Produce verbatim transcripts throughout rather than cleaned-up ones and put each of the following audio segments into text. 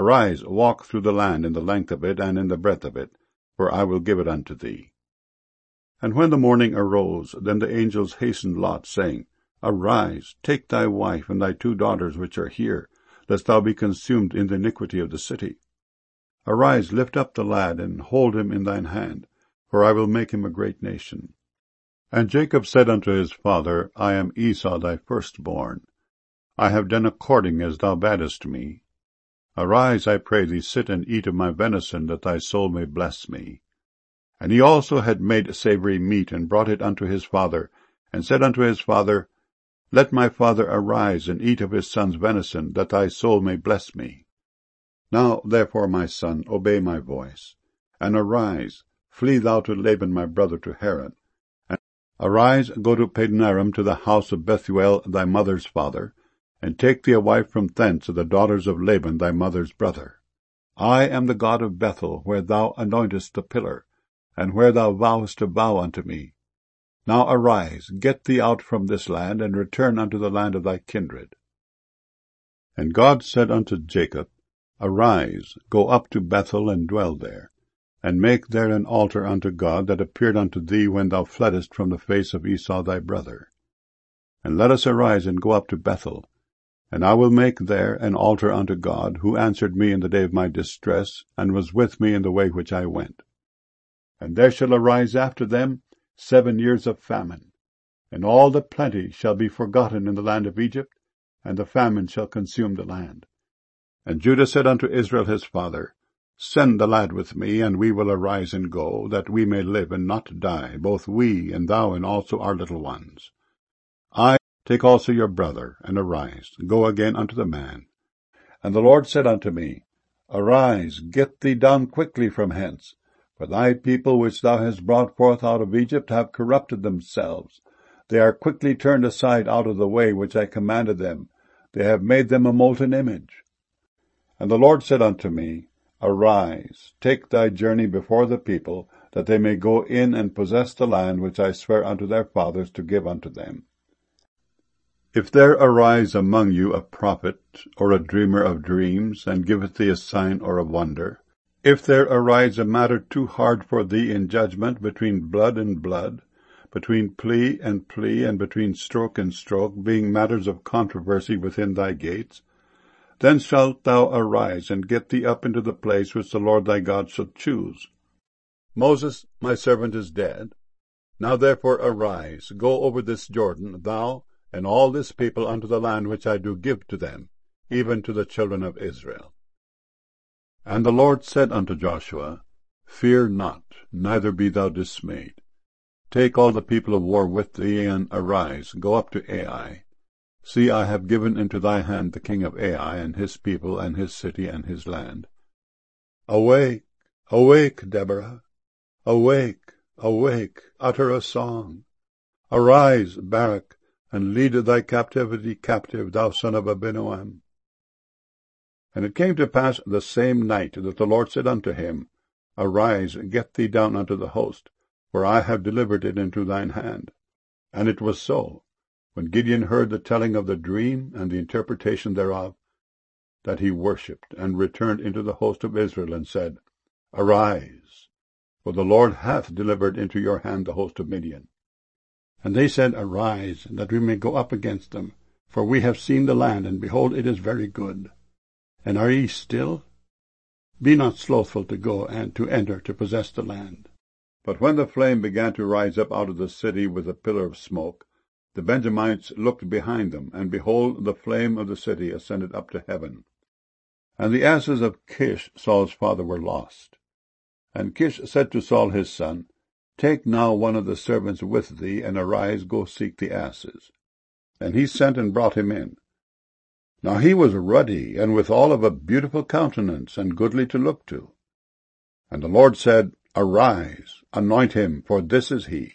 Arise, walk through the land in the length of it and in the breadth of it, for I will give it unto thee. And when the morning arose, then the angels hastened Lot, saying, Arise, take thy wife and thy two daughters which are here, lest thou be consumed in the iniquity of the city. Arise, lift up the lad, and hold him in thine hand, for I will make him a great nation. And Jacob said unto his father, I am Esau thy firstborn. I have done according as thou badest me. Arise, I pray thee, sit and eat of my venison, that thy soul may bless me. And he also had made savory meat, and brought it unto his father, and said unto his father, Let my father arise, and eat of his son's venison, that thy soul may bless me. Now therefore, my son, obey my voice, and arise, flee thou to Laban my brother to Haran. And arise, go to Padanaram, to the house of Bethuel thy mother's father, and take thee a wife from thence of the daughters of Laban thy mother's brother. I am the God of Bethel, where thou anointest the pillar, and where thou vowest a vow unto me. Now arise, get thee out from this land, and return unto the land of thy kindred. And God said unto Jacob, Arise, go up to Bethel, and dwell there, and make there an altar unto God that appeared unto thee when thou fleddest from the face of Esau thy brother. And let us arise and go up to Bethel, and I will make there an altar unto God, who answered me in the day of my distress, and was with me in the way which I went. And there shall arise after them seven years of famine, and all the plenty shall be forgotten in the land of Egypt, and the famine shall consume the land. And Judah said unto Israel his father, Send the lad with me, and we will arise and go, that we may live and not die, both we and thou and also our little ones. I take also your brother, and arise, go again unto the man. And the Lord said unto me, Arise, get thee down quickly from hence, for thy people which thou hast brought forth out of Egypt have corrupted themselves. They are quickly turned aside out of the way which I commanded them. They have made them a molten image. And the Lord said unto me, Arise, take thy journey before the people, that they may go in and possess the land which I swear unto their fathers to give unto them. If there arise among you a prophet, or a dreamer of dreams, and giveth thee a sign or a wonder, if there arise a matter too hard for thee in judgment between blood and blood, between plea and plea, and between stroke and stroke, being matters of controversy within thy gates, then shalt thou arise, and get thee up into the place which the Lord thy God shall choose. Moses, my servant, is dead. Now therefore arise, go over this Jordan, thou and all this people, unto the land which I do give to them, even to the children of Israel. And the Lord said unto Joshua, Fear not, neither be thou dismayed. Take all the people of war with thee, and arise, go up to Ai. See, I have given into thy hand the king of Ai, and his people, and his city, and his land. Awake, awake, Deborah! Awake, awake, utter a song! Arise, Barak, and lead thy captivity captive, thou son of Abinoam. And it came to pass the same night that the Lord said unto him, Arise, get thee down unto the host, for I have delivered it into thine hand. And it was so, when Gideon heard the telling of the dream and the interpretation thereof, that he worshipped, and returned into the host of Israel, and said, Arise, for the Lord hath delivered into your hand the host of Midian. And they said, Arise, that we may go up against them, for we have seen the land, and behold, it is very good. And are ye still? Be not slothful to go and to enter to possess the land. But when the flame began to rise up out of the city with a pillar of smoke, the Benjamites looked behind them, and behold, the flame of the city ascended up to heaven. And the asses of Kish, Saul's father, were lost. And Kish said to Saul his son, Take now one of the servants with thee, and arise, go seek the asses. And he sent and brought him in. Now he was ruddy, and withal of a beautiful countenance, and goodly to look to. And the Lord said, Arise, anoint him, for this is he.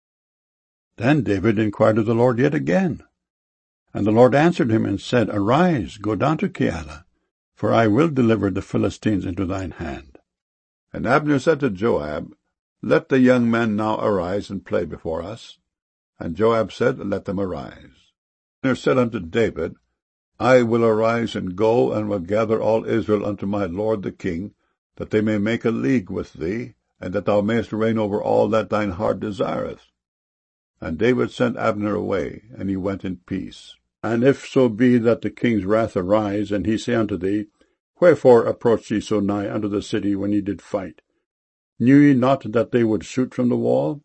Then David inquired of the Lord yet again. And the Lord answered him and said, Arise, go down to Keilah, for I will deliver the Philistines into thine hand. And Abner said to Joab, Let the young men now arise and play before us. And Joab said, Let them arise. Abner said unto David, I will arise and go, and will gather all Israel unto my lord the king, that they may make a league with thee, and that thou mayest reign over all that thine heart desireth. And David sent Abner away, and he went in peace. And if so be that the king's wrath arise, and he say unto thee, Wherefore approached ye so nigh unto the city when ye did fight? Knew ye not that they would shoot from the wall?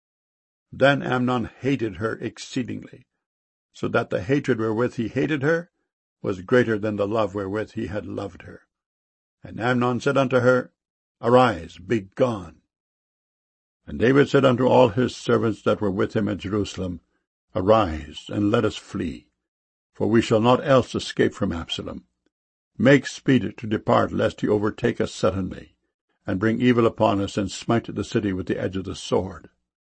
Then Amnon hated her exceedingly, so that the hatred wherewith he hated her was greater than the love wherewith he had loved her. And Amnon said unto her, Arise, be gone. And David said unto all his servants that were with him at Jerusalem, Arise, and let us flee, for we shall not else escape from Absalom. Make speed to depart, lest he overtake us suddenly, and bring evil upon us, and smite the city with the edge of the sword.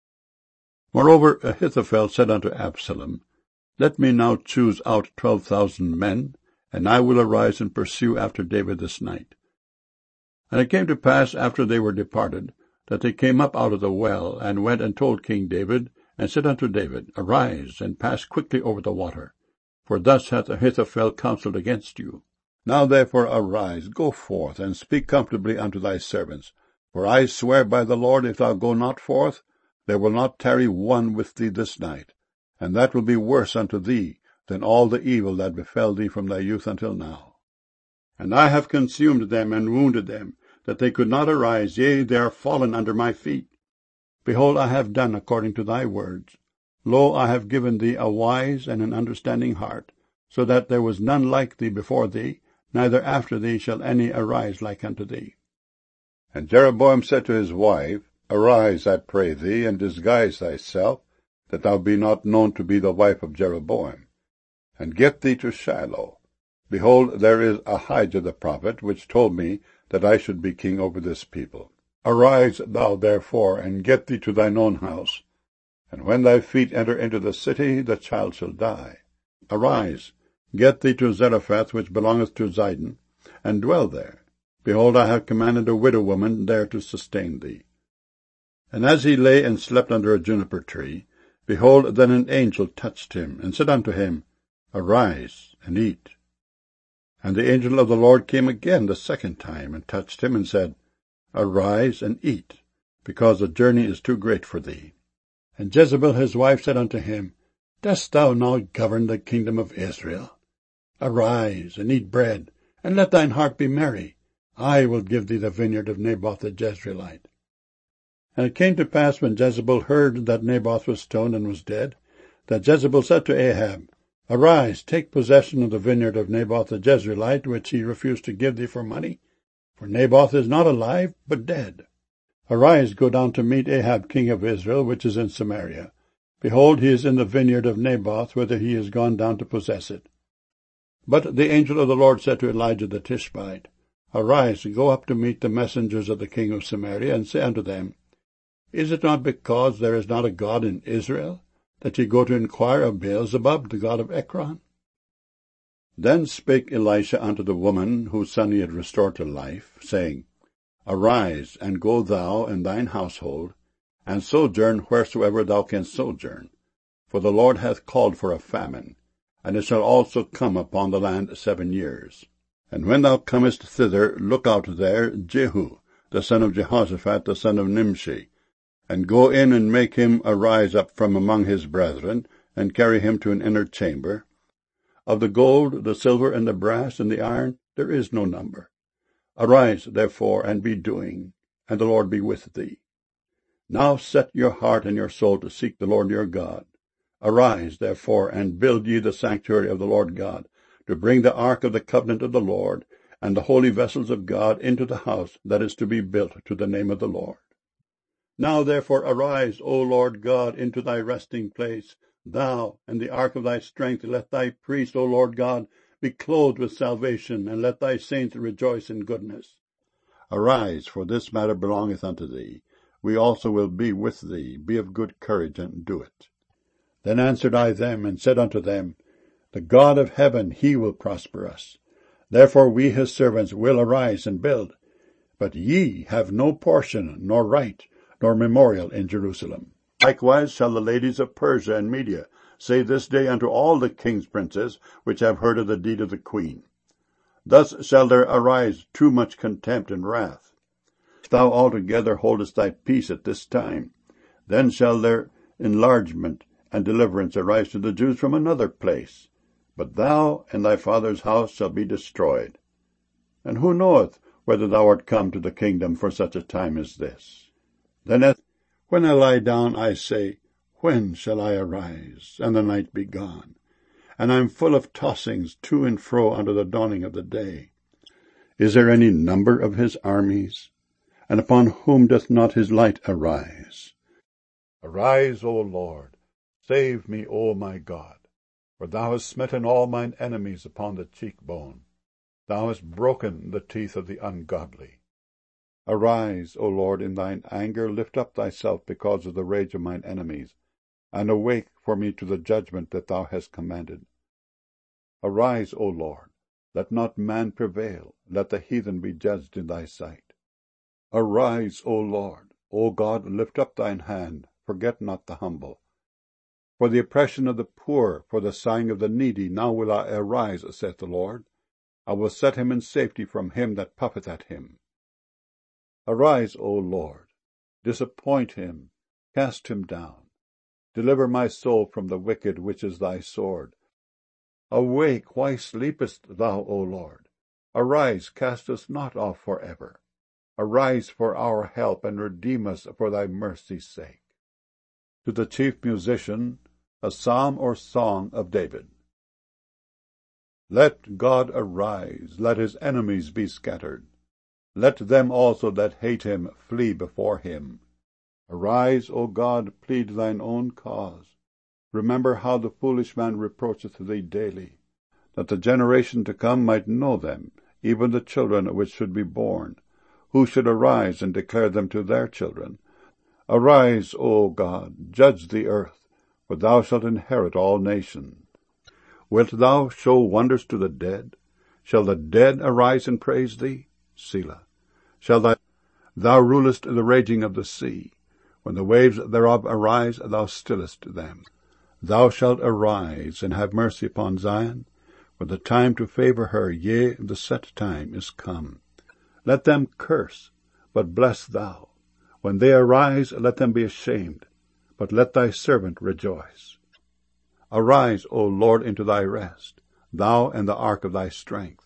Moreover, Ahithophel said unto Absalom, Let me now choose out twelve thousand men, and I will arise and pursue after David this night. And it came to pass, after they were departed, that they came up out of the well, and went and told King David, and said unto David, Arise, and pass quickly over the water, for thus hath Ahithophel counselled against you. Now therefore arise, go forth, and speak comfortably unto thy servants. For I swear by the Lord, if thou go not forth, there will not tarry one with thee this night, and that will be worse unto thee than all the evil that befell thee from thy youth until now. And I have consumed them and wounded them, that they could not arise, yea, they are fallen under my feet. Behold, I have done according to thy words. Lo, I have given thee a wise and an understanding heart, so that there was none like thee before thee, neither after thee shall any arise like unto thee. And Jeroboam said to his wife, Arise, I pray thee, and disguise thyself, that thou be not known to be the wife of Jeroboam, and get thee to Shiloh. Behold, there is Ahijah the prophet, which told me that I should be king over this people. Arise thou therefore, and get thee to thine own house, and when thy feet enter into the city, the child shall die. Arise, get thee to Zarephath, which belongeth to Zidon, and dwell there. Behold, I have commanded a widow woman there to sustain thee. And as he lay and slept under a juniper tree, behold, then an angel touched him, and said unto him, Arise, and eat. And the angel of the Lord came again the second time, and touched him, and said, Arise, and eat, because the journey is too great for thee. And Jezebel his wife said unto him, Dost thou now govern the kingdom of Israel? Arise, and eat bread, and let thine heart be merry. I will give thee the vineyard of Naboth the Jezreelite. And it came to pass, when Jezebel heard that Naboth was stoned and was dead, that Jezebel said to Ahab, Arise, take possession of the vineyard of Naboth the Jezreelite, which he refused to give thee for money. For Naboth is not alive, but dead. Arise, go down to meet Ahab king of Israel, which is in Samaria. Behold, he is in the vineyard of Naboth, whither he is gone down to possess it. But the angel of the Lord said to Elijah the Tishbite, Arise, go up to meet the messengers of the king of Samaria, and say unto them, Is it not because there is not a God in Israel, that ye go to inquire of Beelzebub, the god of Ekron? Then spake Elisha unto the woman whose son he had restored to life, saying, Arise, and go thou and thine household, and sojourn wheresoever thou canst sojourn, for the Lord hath called for a famine, and it shall also come upon the land seven years. And when thou comest thither, look out there Jehu, the son of Jehoshaphat, the son of Nimshi, and go in and make him arise up from among his brethren, and carry him to an inner chamber. Of the gold, the silver, and the brass, and the iron, there is no number. Arise, therefore, and be doing, and the Lord be with thee. Now set your heart and your soul to seek the Lord your God. Arise, therefore, and build ye the sanctuary of the Lord God, to bring the ark of the covenant of the Lord, and the holy vessels of God into the house that is to be built to the name of the Lord. Now therefore arise, O Lord God, into thy resting place, thou and the ark of thy strength. Let thy priest, O Lord God, be clothed with salvation, and let thy saints rejoice in goodness. Arise, for this matter belongeth unto thee. We also will be with thee. Be of good courage, and do it. Then answered I them, and said unto them, The God of heaven, he will prosper us. Therefore we his servants will arise and build. But ye have no portion, nor right, nor memorial in Jerusalem. Likewise shall the ladies of Persia and Media say this day unto all the king's princes, which have heard of the deed of the queen. Thus shall there arise too much contempt and wrath. If thou altogether holdest thy peace at this time, then shall there enlargement and deliverance arise to the Jews from another place. But thou and thy father's house shall be destroyed. And who knoweth whether thou art come to the kingdom for such a time as this? Then as when I lie down, I say, When shall I arise, and the night be gone? And I am full of tossings to and fro unto the dawning of the day. Is there any number of his armies? And upon whom doth not his light arise? Arise, O Lord, save me, O my God, for thou hast smitten all mine enemies upon the cheekbone. Thou hast broken the teeth of the ungodly. Arise, O Lord, in thine anger, lift up thyself because of the rage of mine enemies, and awake for me to the judgment that thou hast commanded. Arise, O Lord, let not man prevail, let the heathen be judged in thy sight. Arise, O Lord, O God, lift up thine hand, forget not the humble. For the oppression of the poor, for the sighing of the needy, now will I arise, saith the Lord. I will set him in safety from him that puffeth at him. Arise, O Lord, disappoint him, cast him down. Deliver my soul from the wicked, which is thy sword. Awake, why sleepest thou, O Lord? Arise, cast us not off for ever. Arise for our help, and redeem us for thy mercy's sake. To the chief musician, a psalm or song of David. Let God arise, let his enemies be scattered. Let them also that hate him flee before him. Arise, O God, plead thine own cause. Remember how the foolish man reproacheth thee daily, that the generation to come might know them, even the children which should be born, who should arise and declare them to their children. Arise, O God, judge the earth, for thou shalt inherit all nations. Wilt thou show wonders to the dead? Shall the dead arise and praise thee? Selah. Shall thy, thou rulest the raging of the sea. When the waves thereof arise, thou stillest them. Thou shalt arise and have mercy upon Zion, for the time to favor her, yea, the set time is come. Let them curse, but bless thou. When they arise, let them be ashamed, but let thy servant rejoice. Arise, O Lord, into thy rest, thou and the ark of thy strength.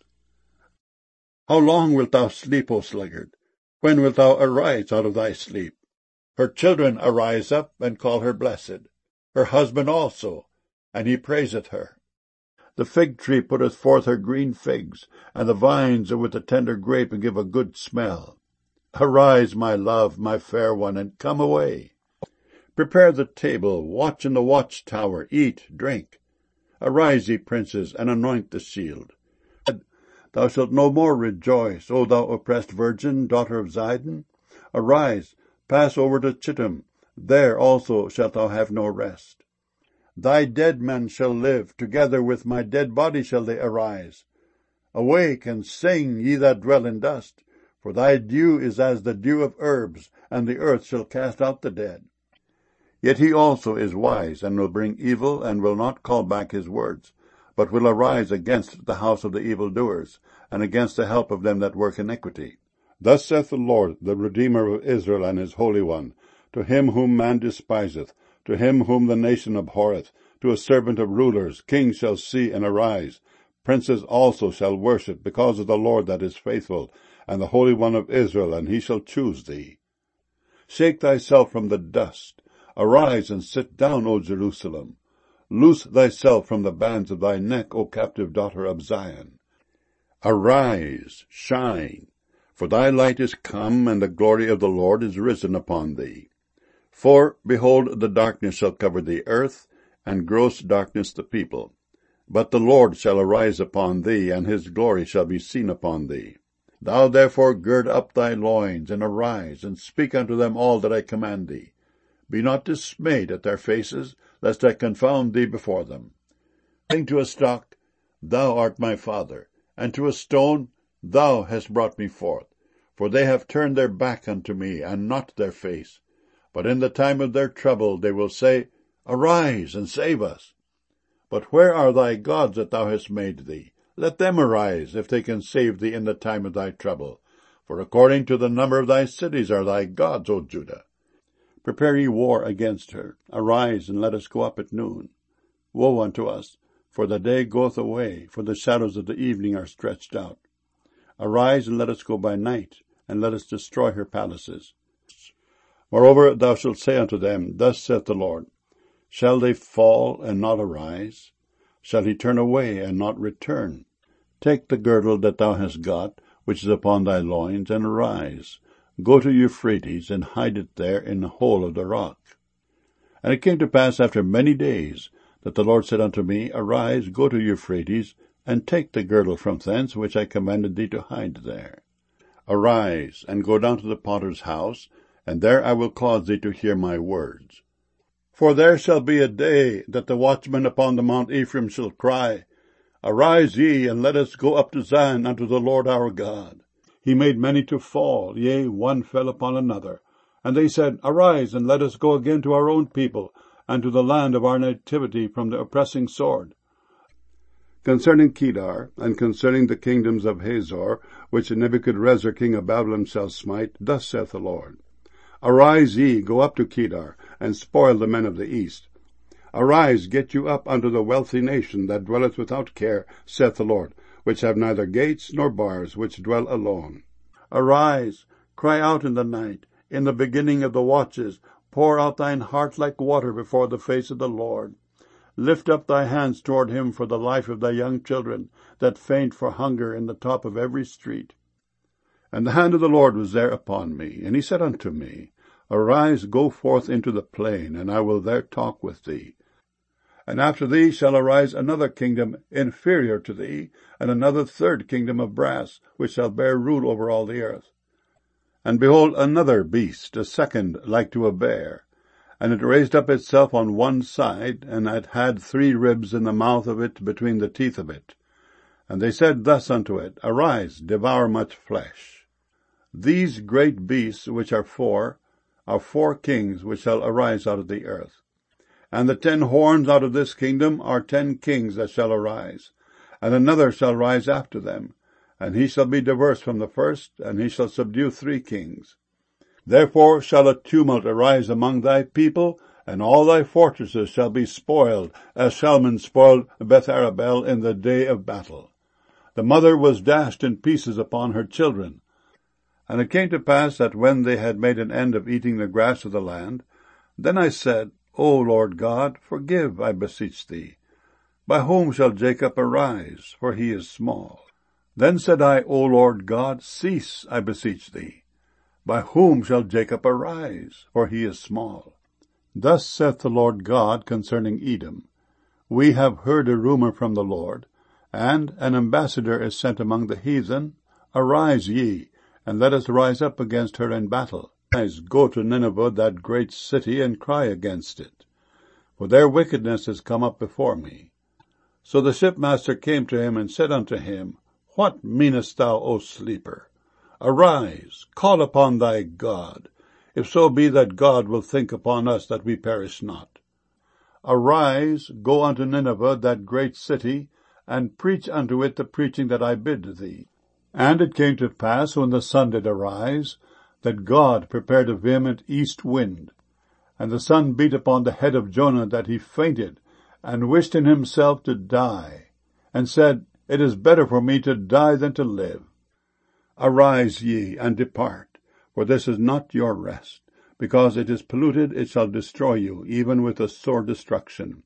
How long wilt thou sleep, O sluggard? When wilt thou arise out of thy sleep? Her children arise up and call her blessed, her husband also, and he praiseth her. The fig tree putteth forth her green figs, and the vines with the tender grape give a good smell. Arise, my love, my fair one, and come away. Prepare the table, watch in the watchtower, eat, drink. Arise, ye princes, and anoint the shield. Thou shalt no more rejoice, O thou oppressed virgin, daughter of Zidon. Arise, pass over to Chittim, there also shalt thou have no rest. Thy dead men shall live, together with my dead body shall they arise. Awake and sing, ye that dwell in dust, for thy dew is as the dew of herbs, and the earth shall cast out the dead. Yet he also is wise, and will bring evil, and will not call back his words, but will arise against the house of the evildoers, and against the help of them that work iniquity. Thus saith the Lord, the Redeemer of Israel, and his Holy One, to him whom man despiseth, to him whom the nation abhorreth, to a servant of rulers, kings shall see and arise, princes also shall worship, because of the Lord that is faithful, and the Holy One of Israel, and he shall choose thee. Shake thyself from the dust, arise and sit down, O Jerusalem. Loose thyself from the bands of thy neck, O captive daughter of Zion. Arise, shine, for thy light is come, and the glory of the Lord is risen upon thee. For, behold, the darkness shall cover the earth, and gross darkness the people. But the Lord shall arise upon thee, and his glory shall be seen upon thee. Thou therefore gird up thy loins, and arise, and speak unto them all that I command thee. Be not dismayed at their faces, lest I confound thee before them. Saying to a stock, Thou art my father, and to a stone, Thou hast brought me forth. For they have turned their back unto me, and not their face. But in the time of their trouble they will say, Arise, and save us. But where are thy gods that thou hast made thee? Let them arise, if they can save thee in the time of thy trouble. For according to the number of thy cities are thy gods, O Judah. Prepare ye war against her. Arise, and let us go up at noon. Woe unto us, for the day goeth away, for the shadows of the evening are stretched out. Arise, and let us go by night, and let us destroy her palaces. Moreover, thou shalt say unto them, Thus saith the Lord, Shall they fall and not arise? Shall he turn away and not return? Take the girdle that thou hast got, which is upon thy loins, and arise. Go to Euphrates, and hide it there in the hole of the rock. And it came to pass after many days, that the Lord said unto me, Arise, go to Euphrates, and take the girdle from thence, which I commanded thee to hide there. Arise, and go down to the potter's house, and there I will cause thee to hear my words. For there shall be a day that the watchmen upon the Mount Ephraim shall cry, Arise ye, and let us go up to Zion unto the Lord our God. He made many to fall, yea, one fell upon another. And they said, Arise, and let us go again to our own people, and to the land of our nativity from the oppressing sword. Concerning Kedar, and concerning the kingdoms of Hazor, which Nebuchadrezzar king of Babylon shall smite, thus saith the Lord, Arise ye, go up to Kedar, and spoil the men of the east. Arise, get you up unto the wealthy nation that dwelleth without care, saith the Lord, which have neither gates nor bars, which dwell alone. Arise, cry out in the night, in the beginning of the watches, pour out thine heart like water before the face of the Lord. Lift up thy hands toward him for the life of thy young children, that faint for hunger in the top of every street. And the hand of the Lord was there upon me, and he said unto me, Arise, go forth into the plain, and I will there talk with thee. And after thee shall arise another kingdom inferior to thee, and another third kingdom of brass, which shall bear rule over all the earth. And behold, another beast, a second like to a bear. And it raised up itself on one side, and it had three ribs in the mouth of it between the teeth of it. And they said thus unto it, Arise, devour much flesh. These great beasts, which are four, are four kings which shall arise out of the earth. And the ten horns out of this kingdom are ten kings that shall arise, and another shall rise after them, and he shall be diverse from the first, and he shall subdue three kings. Therefore shall a tumult arise among thy people, and all thy fortresses shall be spoiled, as Shalman spoiled Beth-arabel in the day of battle. The mother was dashed in pieces upon her children. And it came to pass that when they had made an end of eating the grass of the land, then I said, O Lord God, forgive, I beseech thee. By whom shall Jacob arise? For he is small. Then said I, O Lord God, cease, I beseech thee. By whom shall Jacob arise? For he is small. Thus saith the Lord God concerning Edom, We have heard a rumor from the Lord, and an ambassador is sent among the heathen. Arise ye, and let us rise up against her in battle. Arise, go to Nineveh, that great city, and cry against it. For their wickedness is come up before me. So the shipmaster came to him and said unto him, What meanest thou, O sleeper? Arise, call upon thy God, if so be that God will think upon us that we perish not. Arise, go unto Nineveh, that great city, and preach unto it the preaching that I bid thee. And it came to pass, when the sun did arise, that God prepared a vehement east wind, and the sun beat upon the head of Jonah, that he fainted, and wished in himself to die, and said, It is better for me to die than to live. Arise ye, and depart, for this is not your rest. Because it is polluted, it shall destroy you, even with a sore destruction.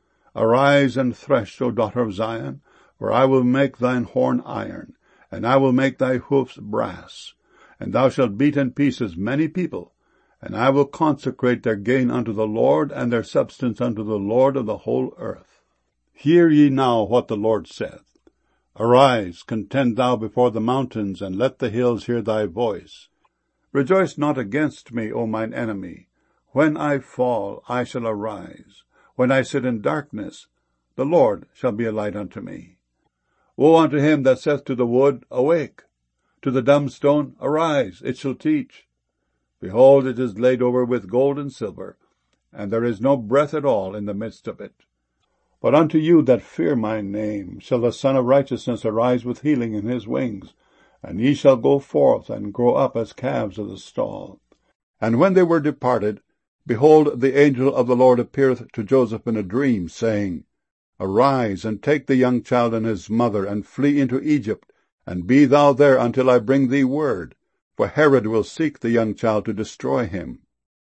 Arise and thresh, O daughter of Zion, for I will make thine horn iron, and I will make thy hoofs brass. And thou shalt beat in pieces many people, and I will consecrate their gain unto the Lord, and their substance unto the Lord of the whole earth. Hear ye now what the Lord saith. Arise, contend thou before the mountains, and let the hills hear thy voice. Rejoice not against me, O mine enemy. When I fall, I shall arise. When I sit in darkness, the Lord shall be a light unto me. Woe unto him that saith to the wood, Awake! To the dumb stone, Arise, it shall teach. Behold, it is laid over with gold and silver, and there is no breath at all in the midst of it. But unto you that fear my name shall the Son of Righteousness arise with healing in his wings, and ye shall go forth and grow up as calves of the stall. And when they were departed, behold, the angel of the Lord appeareth to Joseph in a dream, saying, Arise, and take the young child and his mother, and flee into Egypt, and be thou there until I bring thee word, for Herod will seek the young child to destroy him.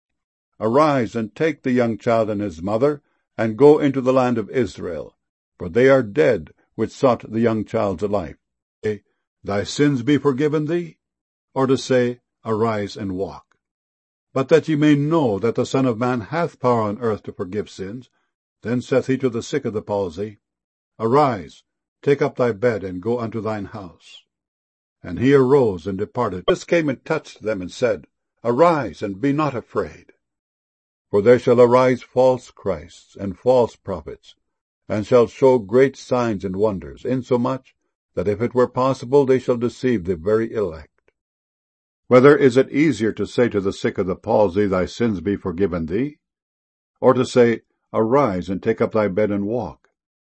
Arise, and take the young child and his mother, and go into the land of Israel, for they are dead which sought the young child's life. Say, Thy sins be forgiven thee, or to say, Arise and walk. But that ye may know that the Son of Man hath power on earth to forgive sins, then saith he to the sick of the palsy, Arise, take up thy bed, and go unto thine house. And he arose and departed. Jesus came and touched them, and said, Arise, and be not afraid. For there shall arise false Christs and false prophets, and shall show great signs and wonders, insomuch that if it were possible they shall deceive the very elect. Whether is it easier to say to the sick of the palsy, Thy sins be forgiven thee, or to say, Arise, and take up thy bed, and walk?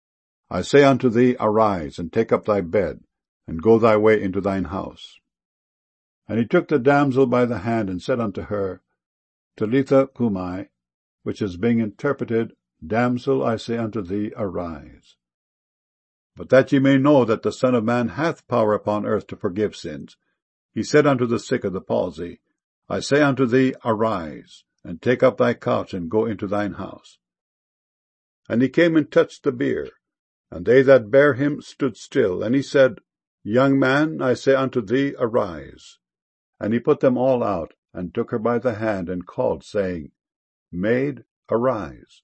I say unto thee, Arise, and take up thy bed, and go thy way into thine house. And he took the damsel by the hand, and said unto her, Talitha cumi, which is being interpreted, Damsel, I say unto thee, arise. But that ye may know that the Son of Man hath power upon earth to forgive sins, he said unto the sick of the palsy, I say unto thee, arise, and take up thy couch, and go into thine house. And he came and touched the bier, and they that bare him stood still. And he said, Young man, I say unto thee, arise. And he put them all out, and took her by the hand, and called, saying, Maid, arise.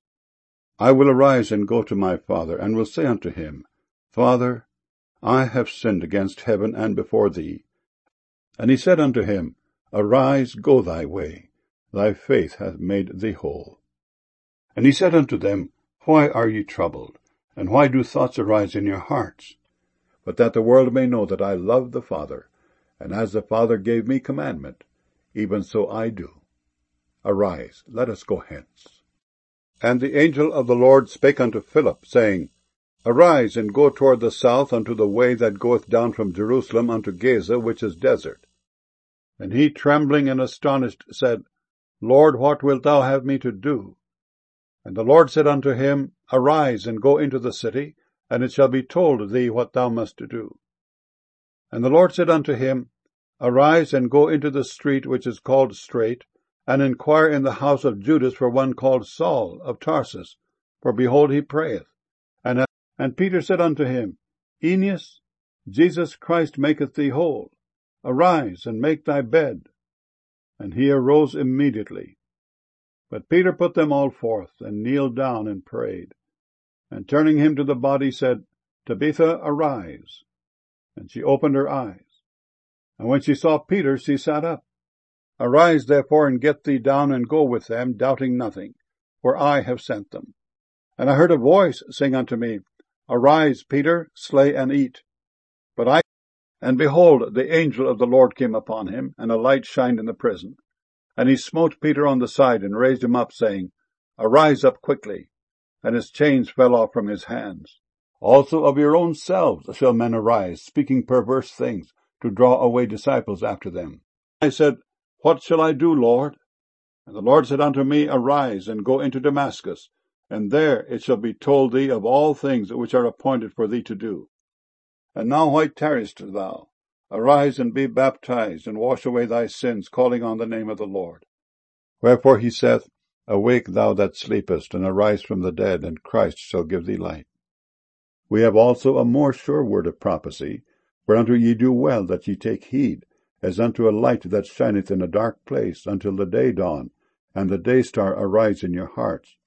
I will arise and go to my father, and will say unto him, Father, I have sinned against heaven and before thee. And he said unto him, Arise, go thy way, thy faith hath made thee whole. And he said unto them, Why are ye troubled, and why do thoughts arise in your hearts? But that the world may know that I love the Father, and as the Father gave me commandment, even so I do. Arise, let us go hence. And the angel of the Lord spake unto Philip, saying, Arise, and go toward the south unto the way that goeth down from Jerusalem unto Gaza, which is desert. And he, trembling and astonished, said, Lord, what wilt thou have me to do? And the Lord said unto him, Arise, and go into the city, and it shall be told thee what thou must do. And the Lord said unto him, Arise, and go into the street which is called Straight, and inquire in the house of Judas for one called Saul of Tarsus, for behold, he prayeth. And, and Peter said unto him, Aeneas, Jesus Christ maketh thee whole. Arise, and make thy bed. And he arose immediately. But Peter put them all forth, and kneeled down and prayed. And turning him to the body, said, Tabitha, arise. And she opened her eyes. And when she saw Peter, she sat up. Arise, therefore, and get thee down, and go with them, doubting nothing, for I have sent them. And I heard a voice sing unto me, Arise, Peter, slay and eat. But I, and behold, the angel of the Lord came upon him, and a light shined in the prison. And he smote Peter on the side, and raised him up, saying, Arise up quickly. And his chains fell off from his hands. Also of your own selves shall men arise, speaking perverse things, to draw away disciples after them. I said, What shall I do, Lord? And the Lord said unto me, Arise, and go into Damascus, and there it shall be told thee of all things which are appointed for thee to do. And now why tarriest thou? Arise and be baptized, and wash away thy sins, calling on the name of the Lord. Wherefore he saith, Awake thou that sleepest, and arise from the dead, and Christ shall give thee light. We have also a more sure word of prophecy, whereunto ye do well that ye take heed, as unto a light that shineth in a dark place, until the day dawn, and the day star arise in your hearts.